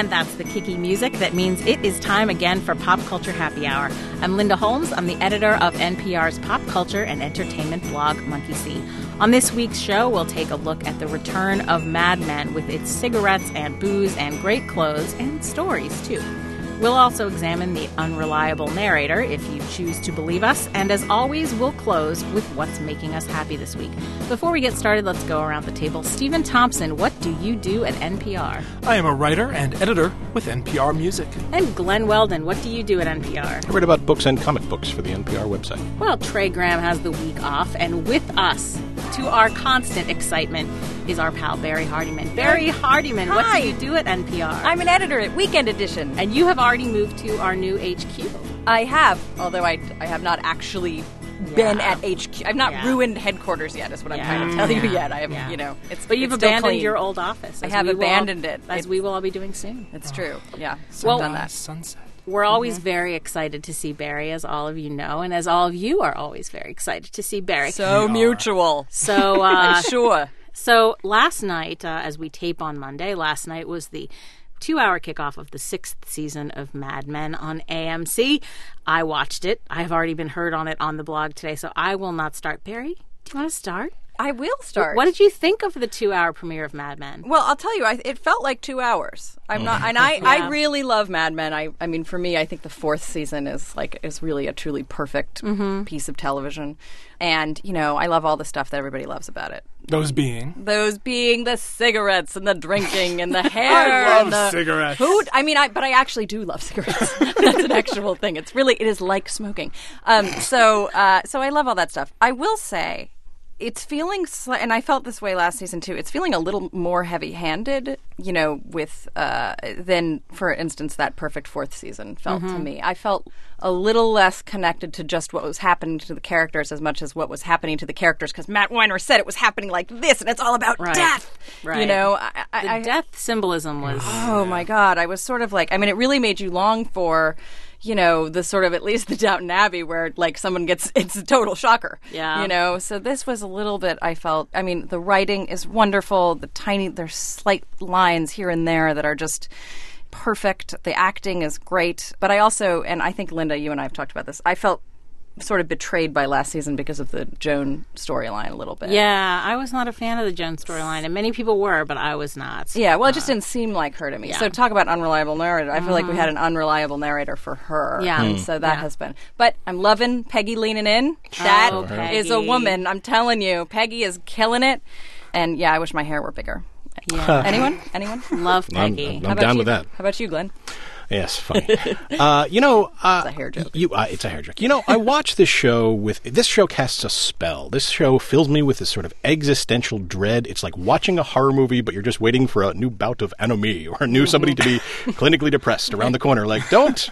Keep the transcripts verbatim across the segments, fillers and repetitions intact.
And that's the kicky music that means it is time again for Pop Culture Happy Hour. I'm Linda Holmes. I'm the editor of N P R's pop culture and entertainment blog, Monkey See. On this week's show, we'll take a look at the return of Mad Men with its cigarettes and booze and great clothes and stories, too. We'll also examine the unreliable narrator, if you choose to believe us. And as always, we'll close with what's making us happy this week. Before we get started, let's go around the table. Stephen Thompson, what do you do at N P R? I am a writer and editor with N P R Music. And Glenn Weldon, what do you do at N P R? I write about books and comic books for the N P R website. Well, Trey Graham has the week off, and with us, to our constant excitement, is our pal Barry Hardiman. Barry Hardiman, Hi. What do you do at N P R? I'm an editor at Weekend Edition. And you have already moved to our new H Q. I have, although I, I have not actually been Yeah. at H Q. I've not Yeah. ruined headquarters yet, is what I'm Yeah. trying to tell you Yeah. yet. I have, Yeah. you know, it's But you've it's still abandoned clean. your old office. I as have we will- abandoned it. As It's- we will all be doing soon. It's true, yeah. Well- I've done that. Sunset. We're always Mm-hmm. very excited to see Barry, as all of you know, and as all of you are always very excited to see Barry. So mutual. So, uh, I'm sure. So last night, uh, as we tape on Monday, last night was the two-hour kickoff of the sixth season of Mad Men on A M C. I watched it. I have already been heard on it on the blog today, so I will not start. Barry, do you want to start? I will start. What did you think of the two-hour premiere of Mad Men? Well, I'll tell you, I, it felt like two hours. I'm not, and I, Yeah. I really love Mad Men. I, I mean, for me, I think the fourth season is like is really a truly perfect Mm-hmm. piece of television, and you know, I love all the stuff that everybody loves about it. Those being. Those being the cigarettes and the drinking and the hair. I love and the cigarettes. Food. I mean, I but I actually do love cigarettes. That's an actual thing. It's really it is like smoking. Um, so uh, so I love all that stuff. I will say. It's feeling, sli- and I felt this way last season too. It's feeling a little more heavy-handed, you know, with uh, than, for instance, that perfect fourth season felt to me. I felt a little less connected to just what was happening to the characters as much as what was happening to the characters, because Matt Weiner said it was happening like this, and it's all about Right. death. Right. You know, I, I, The I, death symbolism was... oh my God, I was sort of like, I mean, it really made you long for. You know, the sort of, at least the Downton Abbey where, like, someone gets, it's a total shocker. Yeah. You know, so this was a little bit, I felt, I mean, the writing is wonderful. The tiny, there's slight lines here and there that are just perfect. The acting is great. But I also, and I think, Linda, you and I have talked about this, I felt sort of betrayed by last season because of the Joan storyline a little bit. Yeah, I was not a fan of the Joan storyline, and many people were, but I was not. Yeah, well, it just didn't seem like her to me. yeah. So talk about unreliable narrator. I feel like we had an unreliable narrator for her. Yeah. And Mm. so that Yeah. has been. But I'm loving Peggy leaning in. That Oh, is a Peggy. woman. I'm telling you. Peggy is killing it. And yeah, I wish my hair were bigger. Yeah. Anyone? Anyone? Love I'm- Peggy. I'm How about down you? with that. How about you, Glenn? Yes, funny. uh, you know, uh, It's a hair joke. You, uh, it's a hair joke. You know, I watch this show with this show casts a spell. This show fills me with this sort of existential dread. It's like watching a horror movie, but you're just waiting for a new bout of anomie or a new somebody to be clinically depressed around the corner. Like, don't,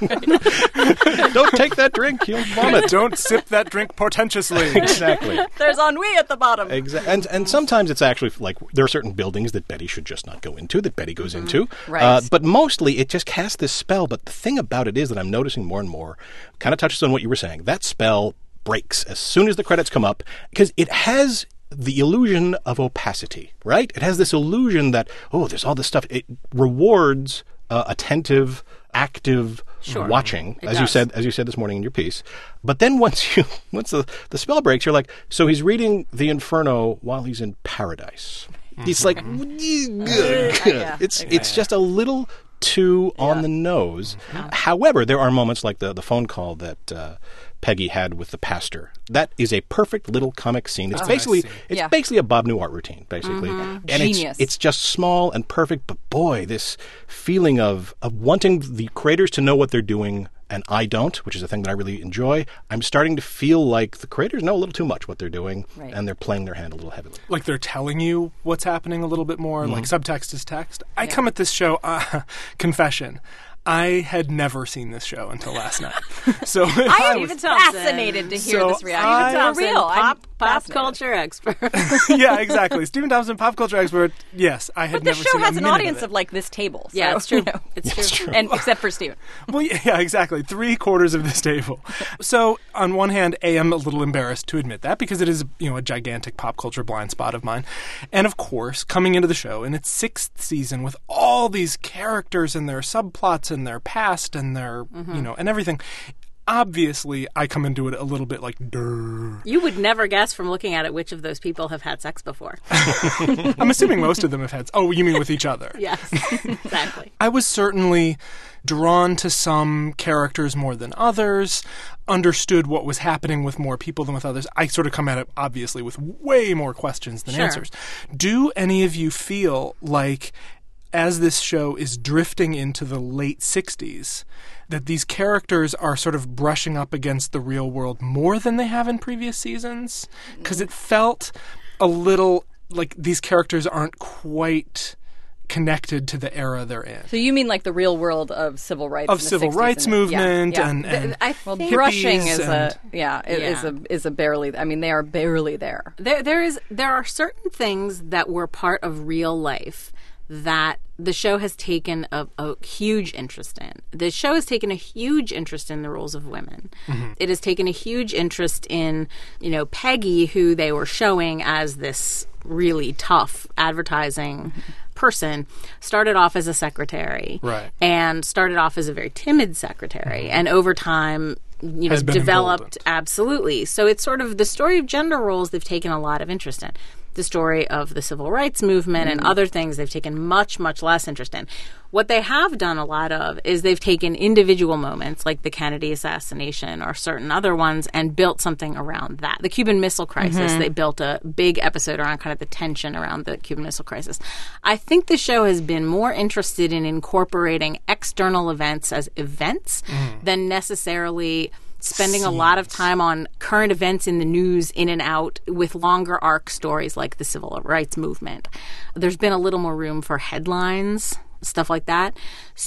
don't take that drink. You'll vomit. Don't sip that drink portentously. Exactly. There's ennui at the bottom. Exa- and and sometimes it's actually like there are certain buildings that Betty should just not go into that Betty goes into. Right. Uh, but mostly it just casts this spell. But the thing about it is that I'm noticing more and more, kind of touches on what you were saying. That spell breaks as soon as the credits come up because it has the illusion of opacity, right? It has this illusion that, oh, there's all this stuff. It rewards uh, attentive, active Sure. watching, It as you does. said, as you said this morning in your piece. But then once you, once the, the spell breaks, you're like, so he's reading the Inferno while he's in paradise. He's like, Yeah. it's it's just a little too on the nose. However, there are moments like the the phone call that uh, Peggy had with the pastor. That is a perfect little comic scene. It's That's a nice basically scene. it's Yeah. basically a Bob Newhart routine, basically, and Genius. it's it's just small and perfect. But boy, this feeling of of wanting the creators to know what they're doing. And I don't, which is a thing that I really enjoy. I'm starting to feel like the creators know a little too much what they're doing, Right. and they're playing their hand a little heavily. Like they're telling you what's happening a little bit more, like subtext is text. I come at this show, uh, confession. I had never seen this show until last night. So I am was, fascinated to hear So this reaction. I- For Thompson, real, I'm pop, pop fascinated. culture expert. yeah, exactly. Stephen Thompson, pop culture expert. Yes, I had But the never show seen has a an minute audience of, of, it. like this table. Yeah, so, it's true. you know. It's true. And except for Steven. Well, yeah, exactly. Three quarters of this table. So, on one hand, I am a little embarrassed to admit that because it is, you know, a gigantic pop culture blind spot of mine. And of course, coming into the show in its sixth season with all these characters and their subplots and their past and their, Mm-hmm. you know, and everything. Obviously, I come into it a little bit like, durr. You would never guess from looking at it which of those people have had sex before. I'm assuming most of them have had. Oh, you mean with each other? Yes, exactly. I was certainly drawn to some characters more than others, understood what was happening with more people than with others. I sort of come at it, obviously, with way more questions than Sure. answers. Do any of you feel like, as this show is drifting into the late sixties, that these characters are sort of brushing up against the real world more than they have in previous seasons? Because it felt a little like these characters aren't quite connected to the era they're in. So you mean like the real world of civil rights, Of in the civil sixties rights and- movement yeah, yeah. and, and I Well, think brushing hippies is a and- yeah, it is Yeah. a is a barely. I mean, they are barely there. There, there is, there are certain things that were part of real life that the show has taken a, a huge interest in. The show has taken a huge interest in the roles of women. Mm-hmm. It has taken a huge interest in, you know, Peggy, who they were showing as this really tough advertising person, started off as a secretary, Right. and started off as a very timid secretary, and over time, you know, Has been developed emboldened. absolutely. So it's sort of the story of gender roles they've taken a lot of interest in. The story of the civil rights movement and other things they've taken much, much less interest in. What they have done a lot of is they've taken individual moments like the Kennedy assassination or certain other ones and built something around that. The Cuban Missile Crisis, they built a big episode around kind of the tension around the Cuban Missile Crisis. I think the show has been more interested in incorporating external events as events than necessarily spending a lot of time on current events in the news in and out with longer arc stories like the civil rights movement. There's been a little more room for headlines, stuff like that.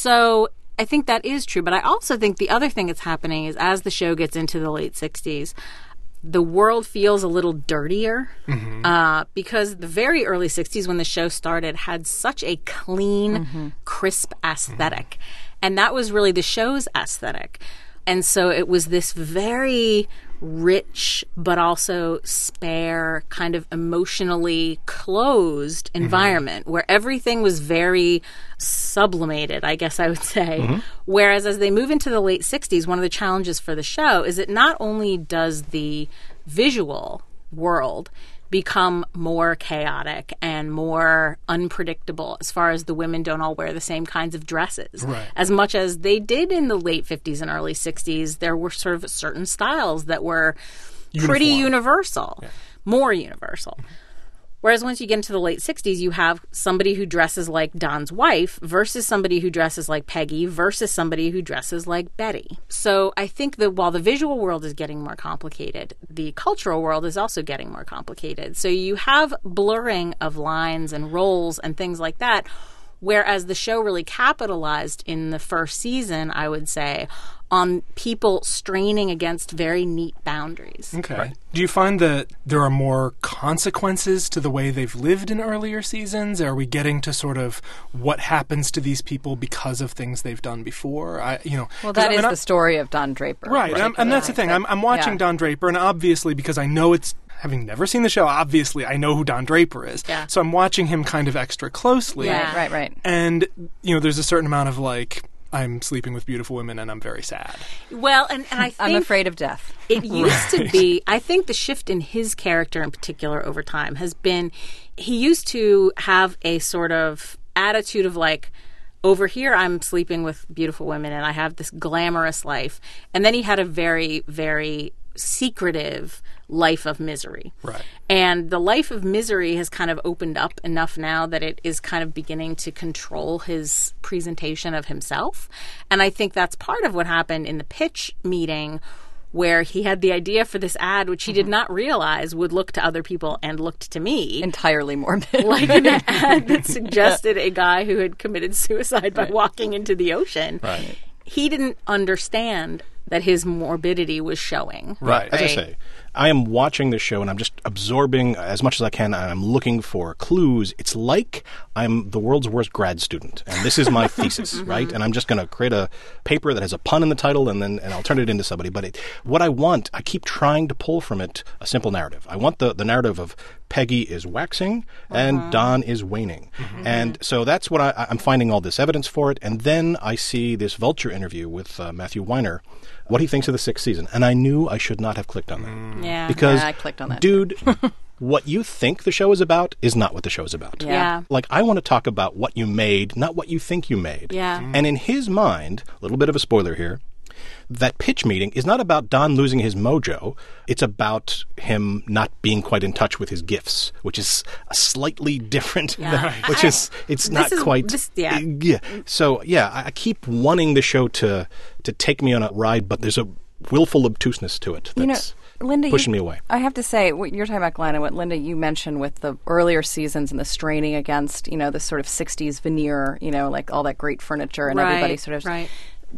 So I think that is true. But I also think the other thing that's happening is as the show gets into the late sixties, the world feels a little dirtier uh, because the very early sixties when the show started had such a clean, crisp aesthetic. And that was really the show's aesthetic. And so it was this very rich but also spare, kind of emotionally closed environment where everything was very sublimated, I guess I would say. Whereas as they move into the late sixties, one of the challenges for the show is that not only does the visual world become more chaotic and more unpredictable as far as the women don't all wear the same kinds of dresses. Right. As much as they did in the late fifties and early sixties, there were sort of certain styles that were pretty Uniform. universal, more universal. Whereas once you get into the late sixties, you have somebody who dresses like Don's wife versus somebody who dresses like Peggy versus somebody who dresses like Betty. So I think that while the visual world is getting more complicated, the cultural world is also getting more complicated. So you have blurring of lines and roles and things like that. Whereas the show really capitalized in the first season, I would say, on people straining against very neat boundaries. Okay. Do you find that there are more consequences to the way they've lived in earlier seasons? Are we getting to sort of what happens to these people because of things they've done before? I, you know, Well, 'cause that I mean, is I- the story of Don Draper. Right, and, I'm- and that's the thing. I'm, I'm watching Yeah. Don Draper, and obviously, because I know it's, having never seen the show, obviously, I know who Don Draper is. Yeah. So I'm watching him kind of extra closely. Yeah. Right, right, right. And, you know, there's a certain amount of, like, I'm sleeping with beautiful women and I'm very sad. Well, and, and I think I'm afraid of death. it used to be, I think the shift in his character in particular over time has been, he used to have a sort of attitude of like, over here I'm sleeping with beautiful women and I have this glamorous life. And then he had a very, very secretive life of misery. Right. And the life of misery has kind of opened up enough now that it is kind of beginning to control his presentation of himself. And I think that's part of what happened in the pitch meeting where he had the idea for this ad, which he did not realize would look to other people and looked to me Entirely morbid. like an ad that suggested a guy who had committed suicide by Right. walking into the ocean. Right. He didn't understand that his morbidity was showing. Right. As I Right. say, I am watching this show and I'm just absorbing as much as I can. And I'm looking for clues. It's like I'm the world's worst grad student, and this is my thesis, right? And I'm just going to create a paper that has a pun in the title, and then and I'll turn it into somebody. But it, what I want, I keep trying to pull from it a simple narrative. I want the the narrative of Peggy is waxing and Don is waning, and so that's what I, I'm finding all this evidence for it. And then I see this Vulture interview with uh, Matthew Weiner, what he thinks of the sixth season, and I knew I should not have clicked on that. Yeah. Because, Yeah, I clicked on that. dude, what you think the show is about is not what the show is about. Yeah. Yeah. Like, I want to talk about what you made, not what you think you made. Yeah. And in his mind, a little bit of a spoiler here, that pitch meeting is not about Don losing his mojo. It's about him not being quite in touch with his gifts, which is a slightly different, Yeah. which is, it's not is- quite. this- yeah. Yeah. So, yeah, I I keep wanting the show to, to take me on a ride, but there's a willful obtuseness to it You know, that's Linda, pushing you, me away. I have to say, what you're talking about, Glenn, and what Linda, you mentioned with the earlier seasons and the straining against, you know, this sort of sixties veneer, you know, like all that great furniture and Right, everybody sort of. right.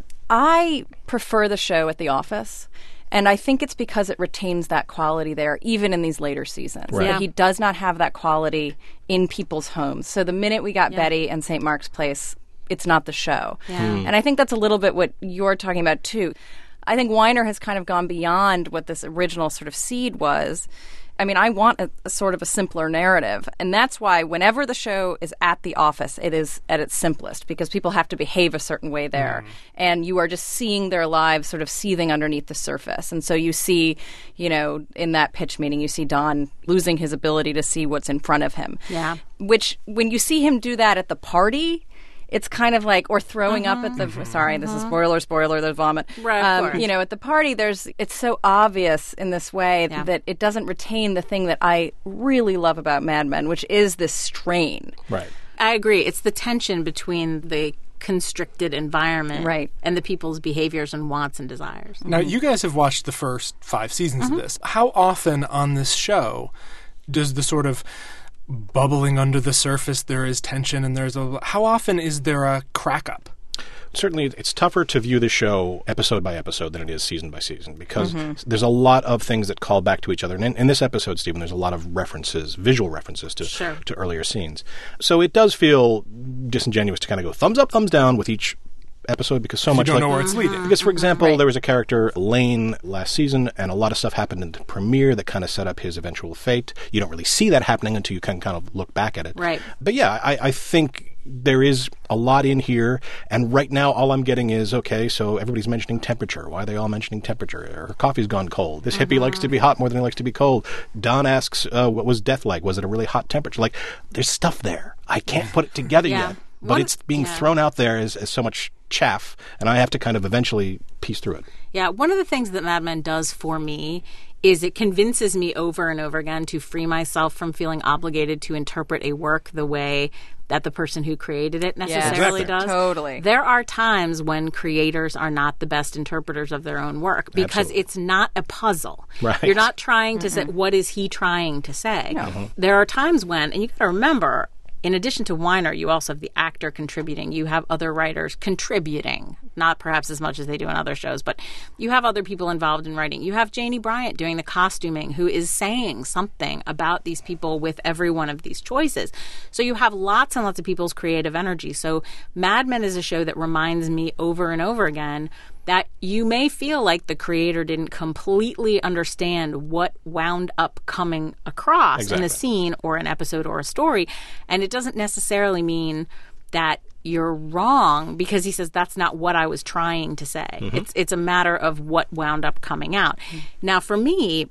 I prefer the show at The Office. And I think it's because it retains that quality there, even in these later seasons. Right. Yeah. But he does not have that quality in people's homes. So the minute we got Yeah. Betty and Saint Mark's Place, it's not the show. Yeah. Hmm. And I think that's a little bit what you're talking about, too. I think Weiner has kind of gone beyond what this original sort of seed was. I mean, I want a, a sort of a simpler narrative. And that's why whenever the show is at the office, it is at its simplest because people have to behave a certain way there. And you are just seeing their lives sort of seething underneath the surface. And so you see, you know, in that pitch meeting, you see Don losing his ability to see what's in front of him. Yeah. Which, when you see him do that at the party, it's kind of like, or throwing up at the, sorry, this is spoiler, spoiler, there's vomit. Right, of Um, course. you know, at the party, there's, it's so obvious in this way Yeah. that it doesn't retain the thing that I really love about Mad Men, which is this strain. Right. I agree. It's the tension between the constricted environment Right. and the people's behaviors and wants and desires. Now, you guys have watched the first five seasons Mm-hmm. of this. How often on this show does the sort of bubbling under the surface, there is tension and there's a... How often is there a crack up? Certainly, it's tougher to view the show episode by episode than it is season by season because there's a lot of things that call back to each other. And in, in this episode, Stephen, there's a lot of references, visual references to Sure. to earlier scenes. So it does feel disingenuous to kind of go thumbs up, thumbs down with each episode because so You much don't like, know where it's leading. Because, for example, Right. there was a character, Lane, last season, and a lot of stuff happened in the premiere that kind of set up his eventual fate. You don't really see that happening until you can kind of look back at it. Right. But yeah, I, I think there is a lot in here, and right now all I'm getting is, okay, so everybody's mentioning temperature. Why are they all mentioning temperature? Her coffee's gone cold. This hippie likes to be hot more than he likes to be cold. Don asks, uh, what was death like? Was it a really hot temperature? Like, there's stuff there. I can't put it together Yeah. yet. But One- it's being yeah. thrown out there as, as so much chaff, and I have to kind of eventually piece through it. Yeah, one of the things that Mad Men does for me is it convinces me over and over again to free myself from feeling obligated to interpret a work the way that the person who created it necessarily Exactly. does. Totally. There are times when creators are not the best interpreters of their own work because Absolutely. it's not a puzzle. Right. You're not trying to say, what is he trying to say? There are times when, and you got to remember, in addition to Weiner, you also have the actor contributing. You have other writers contributing, not perhaps as much as they do on other shows, but you have other people involved in writing. You have Janie Bryant doing the costuming, who is saying something about these people with every one of these choices. So you have lots and lots of people's creative energy. So Mad Men is a show that reminds me over and over again that you may feel like the creator didn't completely understand what wound up coming across in Exactly. a scene or an episode or a story. And it doesn't necessarily mean that you're wrong because he says that's not what I was trying to say. It's it's a matter of what wound up coming out. Now, for me,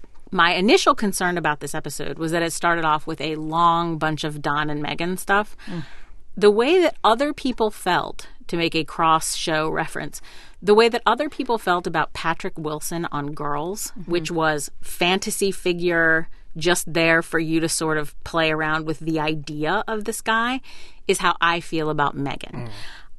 my initial concern about this episode was that it started off with a long bunch of Don and Megan stuff. The way that other people felt, to make a cross-show reference, the way that other people felt about Patrick Wilson on Girls, which was fantasy figure just there for you to sort of play around with the idea of this guy, is how I feel about Megan.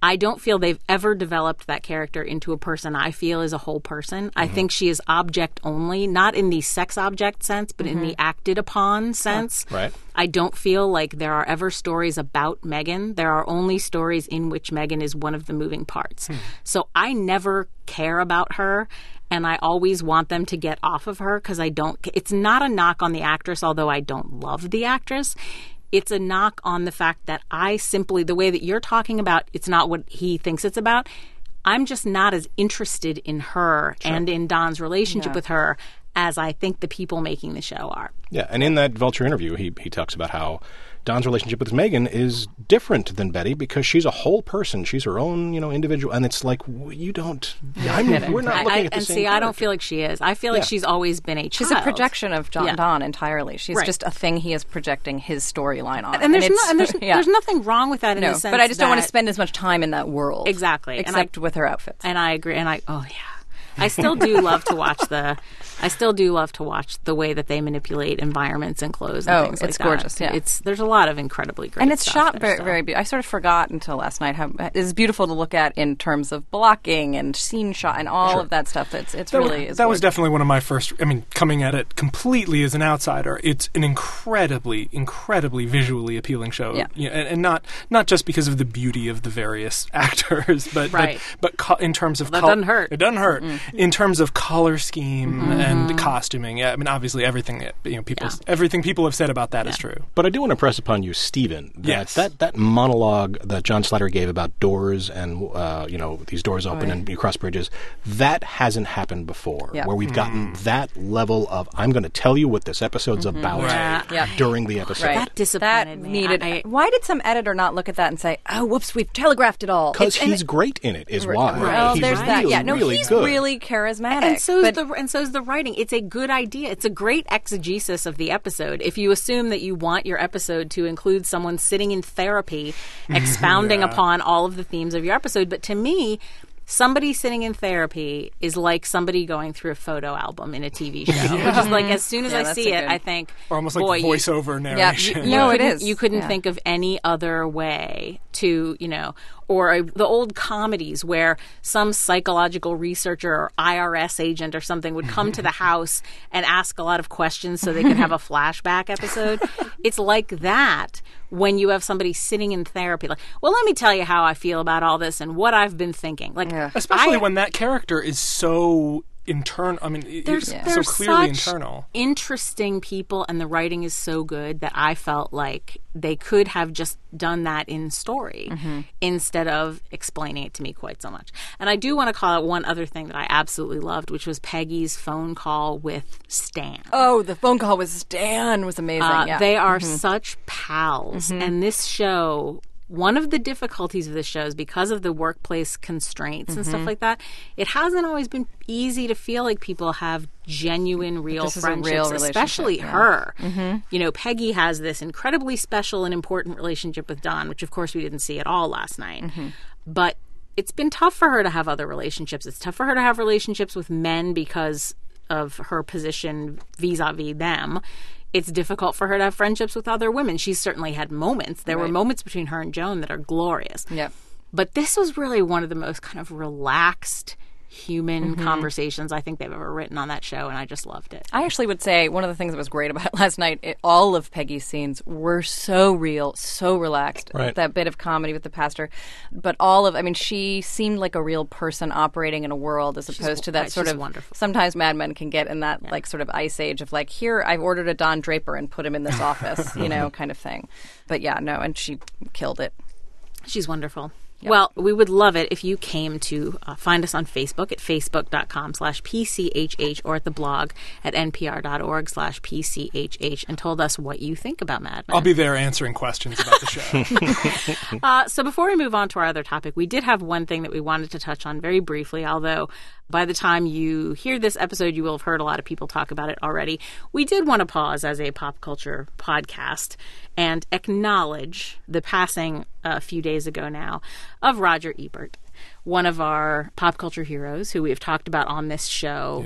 I don't feel they've ever developed that character into a person I feel is a whole person. Mm-hmm. I think she is object only, not in the sex object sense, but mm-hmm. in the acted upon sense. Oh, right. I don't feel like there are ever stories about Megan. There are only stories in which Megan is one of the moving parts. Hmm. So I never care about her, and I always want them to get off of her because I don't – it's not a knock on the actress, although I don't love the actress. It's a knock on the fact that I simply, the way that you're talking about, it's not what he thinks it's about. I'm just not as interested in her sure. and in Don's relationship yeah. with her as I think the people making the show are. Yeah, and in that Vulture interview, he he talks about how Don's relationship with Megan is different than Betty because she's a whole person. She's her own, you know, individual. And it's like, you don't, I'm, we're not looking I, at the and same see, character. I don't feel like she is. I feel like yeah. she's always been a child. She's a projection of John yeah. Don entirely. She's right. just a thing he is projecting his storyline on. And there's, and no, and there's, yeah. there's nothing wrong with that in no, the sense but I just don't want to that- spend as much time in that world. Exactly. Except and I, with her outfits. And I agree. And I, oh, yeah. I still do love to watch the I still do love to watch the way that they manipulate environments and clothes and oh, things like it's that. gorgeous, yeah. It's there's a lot of incredibly great and it's stuff shot there, very so. very beautiful. I sort of forgot until last night how it's beautiful to look at in terms of blocking and scene shot and all sure. of that stuff. It's it's that really was, is that was gorgeous. definitely one of my first. I mean, coming at it completely as an outsider, it's an incredibly, incredibly visually appealing show. Yeah. You know, and, and not not just because of the beauty of the various actors, but Right. but, but co- in terms of That col- doesn't hurt. It doesn't hurt Mm-mm. in terms of color scheme Mm-hmm. and costuming. Yeah, I mean, obviously everything that, you know people Yeah. everything people have said about that Yeah. is true. But I do want to press upon you, Stephen, that Yes. that, that monologue that John Slattery gave about doors and, uh, you know, these doors open yeah. and you cross bridges, that hasn't happened before, Yeah. where we've gotten that level of, I'm going to tell you what this episode's about Right. Yeah. during the episode. Right. That disappointed that me. needed. I- why did some editor not look at that and say, "Oh, whoops, we've telegraphed it all"? Because It's- and he's it- great in it, is Right. why. Well, he's there's really, that. Yeah, no, really he's good. really charismatic. And so is but- the and so is the writing. It's a good idea. It's a great exegesis of the episode. If you assume that you want your episode to include someone sitting in therapy, expounding Yeah. upon all of the themes of your episode, but to me, somebody sitting in therapy is like somebody going through a photo album in a T V show. Which is like, as soon as Yeah, I that's see a it, good- I think, Or almost boy, like you- voiceover Yeah, narration. you- no, it couldn't- is. You couldn't Yeah. think of any other way to, you know, or a, the old comedies where some psychological researcher or I R S agent or something would come to the house and ask a lot of questions so they could have a flashback episode. It's like that when you have somebody sitting in therapy, like, well, let me tell you how I feel about all this and what I've been thinking. Like, Yeah. Especially I- when that character is so internal. I mean, it- there's, it's there's so clearly such internal. interesting people, and the writing is so good that I felt like they could have just done that in story Mm-hmm. instead of explaining it to me quite so much. And I do want to call out one other thing that I absolutely loved, which was Peggy's phone call with Stan. Oh, the phone call with Stan was amazing. Uh, yeah. They are such pals. And this show, one of the difficulties of this show is because of the workplace constraints and stuff like that, it hasn't always been easy to feel like people have genuine, real this is a friendships, real relationship, especially yeah. her. You know, Peggy has this incredibly special and important relationship with Don, which of course we didn't see at all last night. But it's been tough for her to have other relationships. It's tough for her to have relationships with men because of her position vis-a-vis them. It's difficult for her to have friendships with other women. She's certainly had moments. There were Right. moments between her and Joan that are glorious. Yep. But this was really one of the most kind of relaxed human conversations I think they've ever written on that show, and I just loved it. I actually would say one of the things that was great about it last night, it, all of Peggy's scenes were so real, so relaxed. Right. That bit of comedy with the pastor. But all of, I mean, she seemed like a real person operating in a world as opposed to that right, sort she's of, wonderful. sometimes Mad Men can get in that like sort of ice age of like, here, I've ordered a Don Draper and put him in this office, you know, kind of thing. But yeah, no, and she killed it. She's wonderful. Well, we would love it if you came to uh, find us on Facebook at facebook.com slash PCHH or at the blog at npr.org slash PCHH and told us what you think about Mad Men. I'll be there answering questions about the show. Uh, so before we move on to our other topic, we did have one thing that we wanted to touch on very briefly, although by the time you hear this episode, you will have heard a lot of people talk about it already. We did want to pause as a pop culture podcast and acknowledge the passing uh, a few days ago now of Roger Ebert, one of our pop culture heroes who we have talked about on this show Yeah.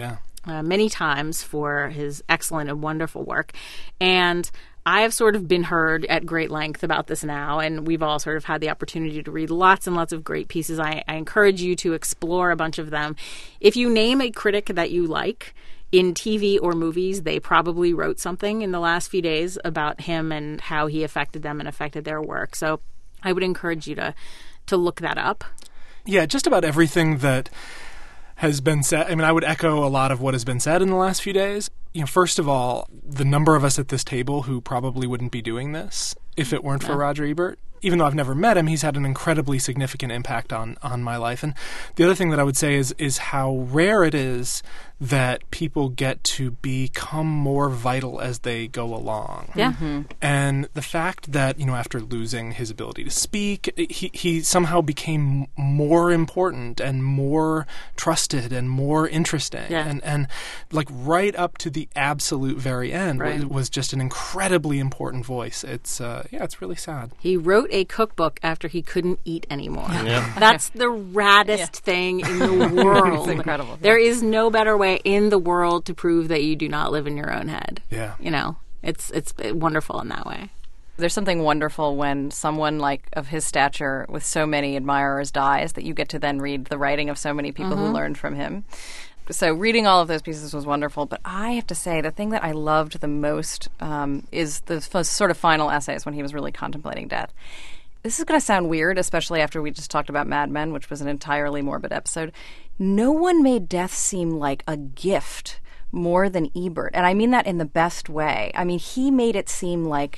uh, many times for his excellent and wonderful work. And I have sort of been heard at great length about this now, and we've all sort of had the opportunity to read lots and lots of great pieces. I, I encourage you to explore a bunch of them. If you name a critic that you like in T V or movies, they probably wrote something in the last few days about him and how he affected them and affected their work. So I would encourage you to to look that up. Yeah, just about everything that has been said. I mean, I would echo a lot of what has been said in the last few days. You know, first of all, the number of us at this table who probably wouldn't be doing this if it weren't for Yeah. Roger Ebert. Even though I've never met him, he's had an incredibly significant impact on, on my life. And the other thing that I would say is is how rare it is that people get to become more vital as they go along. Yeah. And the fact that, you know, after losing his ability to speak, he, he somehow became more important and more trusted and more interesting. Yeah. And, and like right up to the absolute very end Right. was, was just an incredibly important voice. It's, uh, yeah, it's really sad. He wrote a cookbook after he couldn't eat anymore. That's the raddest Yeah. thing in the world. It's incredible. There is no better way in the world to prove that you do not live in your own head. Yeah. You know, it's it's wonderful in that way. There's something wonderful when someone like of his stature with so many admirers dies that you get to then read the writing of so many people who learned from him. So reading all of those pieces was wonderful, but I have to say the thing that I loved the most um, is the f- sort of final essays when he was really contemplating death. This is going to sound weird, especially after we just talked about Mad Men, which was an entirely morbid episode. No one made death seem like a gift more than Ebert, and I mean that in the best way. I mean, he made it seem like,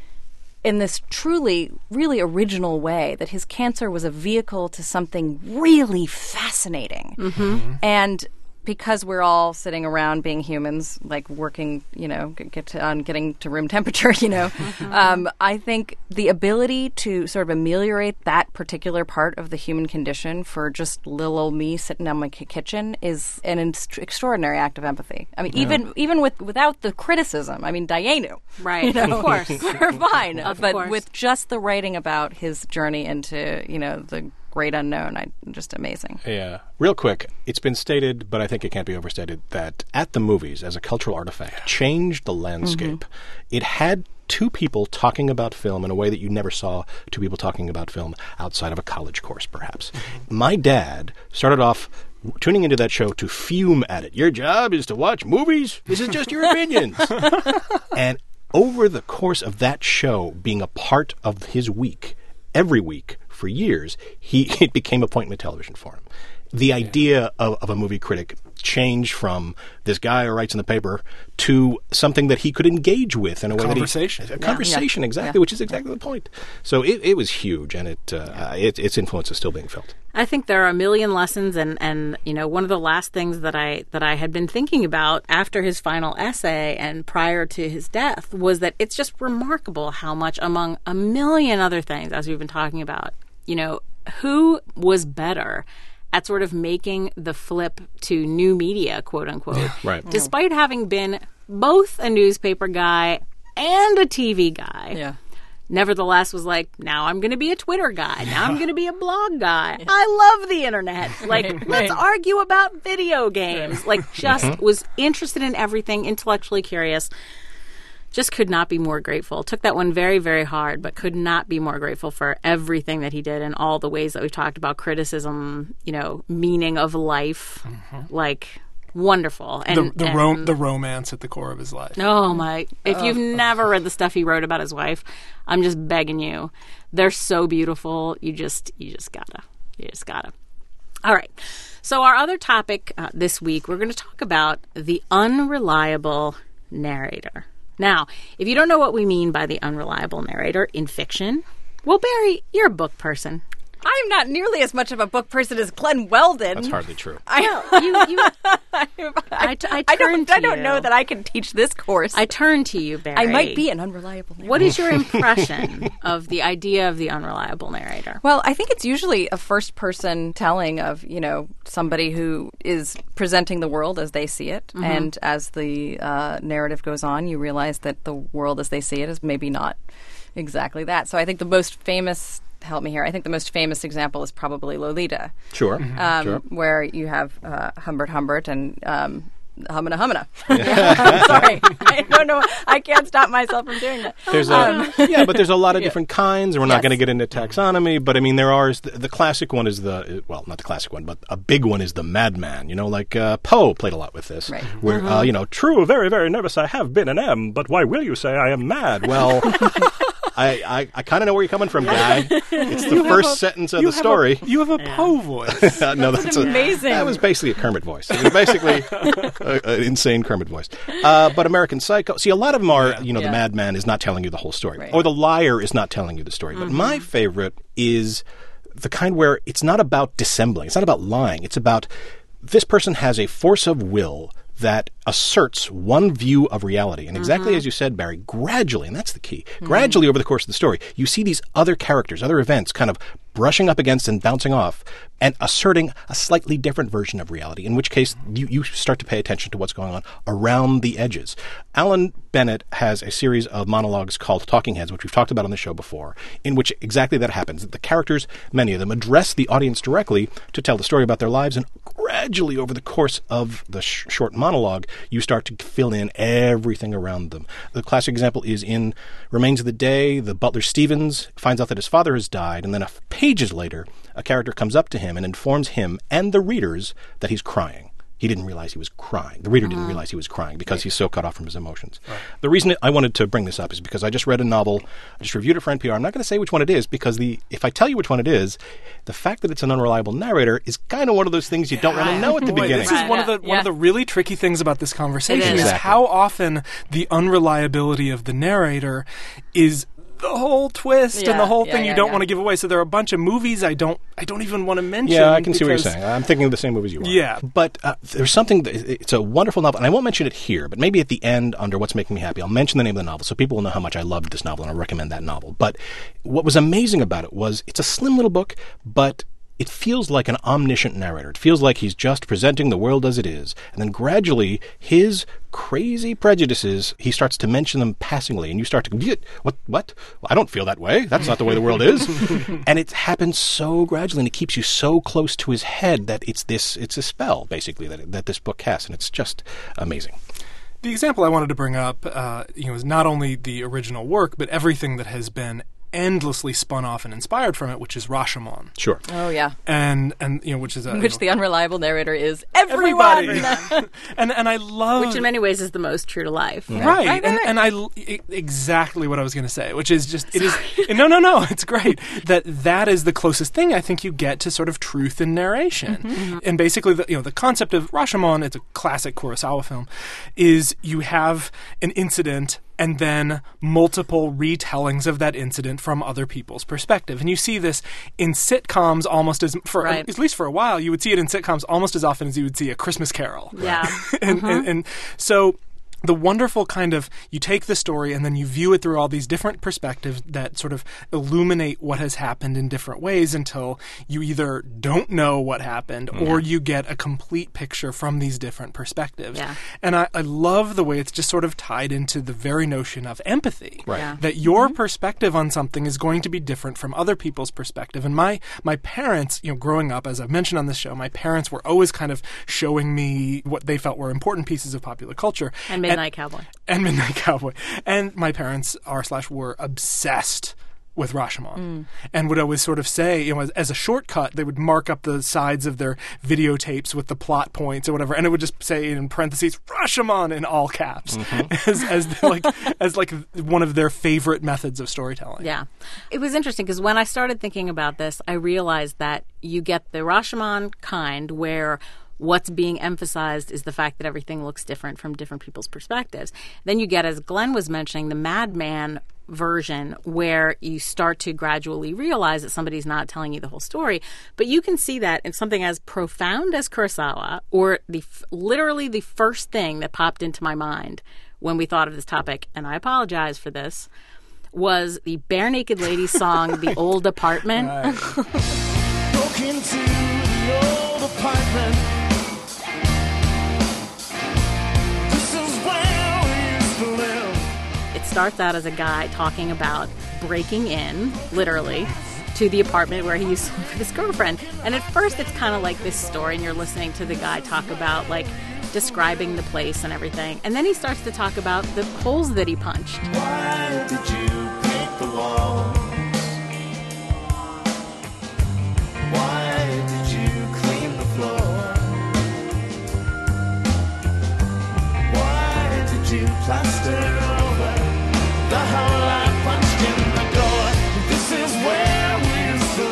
in this truly, really original way, that his cancer was a vehicle to something really fascinating. Mm-hmm. And because we're all sitting around being humans, like working, you know, get, get to, on getting to room temperature, you know, mm-hmm. um, I think the ability to sort of ameliorate that particular part of the human condition for just little old me sitting in my k- kitchen is an inst- extraordinary act of empathy. I mean, yeah. even even with without the criticism, I mean, Dayenu. Right, you know, of course. We're fine. Of but course. with just the writing about his journey into, you know, the great unknown, I just amazing. Yeah. Real quick, it's been stated, but I think it can't be overstated, that at the movies, as a cultural artifact, changed the landscape. Mm-hmm. It had two people talking about film in a way that you never saw two people talking about film outside of a college course, perhaps. Mm-hmm. My dad started off tuning into that show to fume at it. Your job is to watch movies? This is just your opinions. And over the course of that show being a part of his week, every week, for years, he it became appointment television for him. The idea of, of a movie critic changed from this guy who writes in the paper to something that he could engage with in a way conversation. that he... A conversation, yeah. exactly, yeah. which is exactly the point. So it, it was huge, and it, uh, it its influence is still being felt. I think there are a million lessons, and, and you know, one of the last things that I that I had been thinking about after his final essay and prior to his death was that it's just remarkable how much, among a million other things, as we've been talking about, you know, who was better at sort of making the flip to new media, quote unquote, right. despite having been both a newspaper guy and a T V guy. Yeah. Nevertheless was like, now I'm going to be a Twitter guy. Now I'm going to be a blog guy. I love the internet. Like, Right, let's right. argue about video games. Like, just was interested in everything, intellectually curious. Just could not be more grateful. Took that one very, very hard, but could not be more grateful for everything that he did and all the ways that we've talked about criticism, you know, meaning of life. Mm-hmm. Like, wonderful. And the the, and, rom- the romance at the core of his life. Oh my! If you've never read the stuff he wrote about his wife, I'm just begging you. They're so beautiful. You just, you just gotta, you just gotta. All right. So our other topic uh, this week, we're going to talk about the unreliable narrator. Now, if you don't know what we mean by the unreliable narrator in fiction, well, Barry, you're a book person. I'm not nearly as much of a book person as Glenn Weldon. That's hardly true. I know. You, you, I, t- I, I turn don't. to I don't you. know that I can teach this course. I turn to you, Barry. I might be an unreliable narrator. What is your impression of the idea of the unreliable narrator? Well, I think it's usually a first-person telling of, you know, somebody who is presenting the world as they see it, mm-hmm. and as the uh, narrative goes on, you realize that the world as they see it is maybe not exactly that. So I think the most famous... Help me here. I think the most famous example is probably Lolita. Sure. Um, sure. Where you have uh, Humbert Humbert and um, humana humana. Sorry. I don't know. I can't stop myself from doing that. There's a, Um, yeah, but there's a lot of different kinds, and we're not Yes. going to get into taxonomy, but I mean, there are, the, the classic one is the, well, not the classic one, but a big one is the madman. You know, like uh, Poe played a lot with this. Right. Where, uh, you know, true, very, very nervous I have been and am, but why will you say I am mad? Well, I, I, I kind of know where you're coming from, guy. It's the first a- sentence of you the have story. A, you have a Poe voice. Uh, no, that's a- amazing. that was basically a Kermit voice. It was basically a- an insane Kermit voice. Uh, but American Psycho, see, a lot of them are, you know, Yeah. the madman is not telling you the whole story, Right. or the liar is not telling you the story. But my favorite is the kind where it's not about dissembling. It's not about lying. It's about this person has a force of will that asserts one view of reality. And exactly as you said, Barry, gradually, and that's the key, gradually over the course of the story, you see these other characters, other events kind of brushing up against and bouncing off and asserting a slightly different version of reality, in which case you, you start to pay attention to what's going on around the edges. Alan Bennett has a series of monologues called Talking Heads, which we've talked about on the show before, in which exactly that happens. The characters, many of them, address the audience directly to tell the story about their lives, and gradually over the course of the sh- short monologue, you start to fill in everything around them. The classic example is in Remains of the Day. The butler Stevens finds out that his father has died, and then a pages later, a character comes up to him and informs him and the readers that he's crying. He didn't realize he was crying. The reader didn't realize he was crying because he's so cut off from his emotions. Right. The reason I wanted to bring this up is because I just read a novel. I just reviewed it for N P R. I'm not going to say which one it is because the if I tell you which one it is, the fact that it's an unreliable narrator is kind of one of those things you don't really know at the Boy, beginning. this is Right, one yeah, of the one yeah. of the really tricky things about this conversation is. is Exactly. how often the unreliability of the narrator is the whole twist Yeah, and the whole yeah, thing you yeah, don't yeah. want to give away. So there are a bunch of movies I don't I don't even want to mention. Yeah, I can see what you're because- saying. I'm thinking of the same movies you are. Yeah. But uh, there's something, that, it's a wonderful novel, and I won't mention it here, but maybe at the end under What's Making Me Happy, I'll mention the name of the novel so people will know how much I loved this novel, and I'll recommend that novel. But what was amazing about it was it's a slim little book, but it feels like an omniscient narrator. It feels like he's just presenting the world as it is. And then gradually, his crazy prejudices, he starts to mention them passingly. And you start to, "Get- what, what? Well, I don't feel that way. That's not the way the world is." And it happens so gradually, and it keeps you so close to his head that it's this, it's a spell, basically, that, that this book casts. And it's just amazing. The example I wanted to bring up, uh, you know, is not only the original work, but everything that has been endlessly spun off and inspired from it, which is Rashomon, Sure. Oh, yeah. and and you know, which is a, In you which know, the unreliable narrator is everyone. everybody, and and I love Which in many ways is the most true to life. Right, Right, right, and right. and I l- e- exactly what I was going to say, which is just it is no, no, no. It's great that that is the closest thing I think you get to sort of truth in narration, and basically the you know the concept of Rashomon, it's a classic Kurosawa film, is you have an incident and then multiple retellings of that incident from other people's perspective. And you see this in sitcoms almost as, for Right. at least for a while, you would see it in sitcoms almost as often as you would see A Christmas Carol. Yeah. and, and, and so the wonderful kind of, you take the story and then you view it through all these different perspectives that sort of illuminate what has happened in different ways until you either don't know what happened or you get a complete picture from these different perspectives. Yeah. And I, I love the way it's just sort of tied into the very notion of empathy. Right. Yeah. That your perspective on something is going to be different from other people's perspective. And my my parents, you know, growing up, as I've mentioned on this show, my parents were always kind of showing me what they felt were important pieces of popular culture. And Midnight Cowboy. And Midnight Cowboy. And my parents are slash were obsessed with Rashomon, and would always sort of say, you know, as, as a shortcut, they would mark up the sides of their videotapes with the plot points or whatever, and it would just say in parentheses Rashomon in all caps, as as like as like one of their favorite methods of storytelling. Yeah. It was interesting because when I started thinking about this, I realized that you get the Rashomon kind where what's being emphasized is the fact that everything looks different from different people's perspectives. Then you get, as Glenn was mentioning, the Madman version where you start to gradually realize that somebody's not telling you the whole story. But you can see that in something as profound as Kurosawa, or the literally the first thing that popped into my mind when we thought of this topic, and I apologize for this, was the Bare Naked Ladies song, The Old Apartment. Right. Broke into the old apartment. This is where we used to live. It starts out as a guy talking about breaking in, literally, to the apartment where he used to live with his girlfriend. And at first it's kind of like this story, and you're listening to the guy talk about, like, describing the place and everything. And then he starts to talk about the holes that he punched. Why did you paint the walls? Why did you clean the floor? Why did you plaster over the hole I punched in the door? This is where we used to